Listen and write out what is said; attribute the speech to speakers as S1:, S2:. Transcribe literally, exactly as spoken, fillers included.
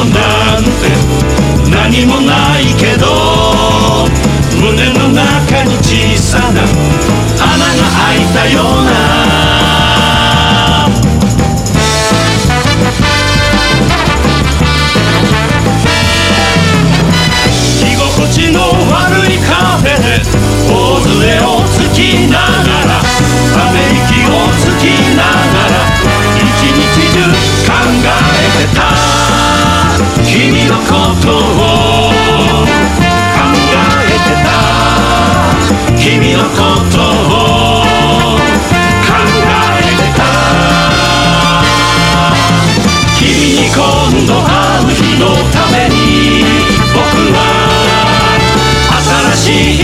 S1: ことなんて何もないけど、胸の中に小さな穴が開いたような居心地の悪いカフェで大杖をつきながら、ため息をつきながら一日中考えてた君のことを、考えてた君のことを、考えてた君に今度会う日のために僕は新しい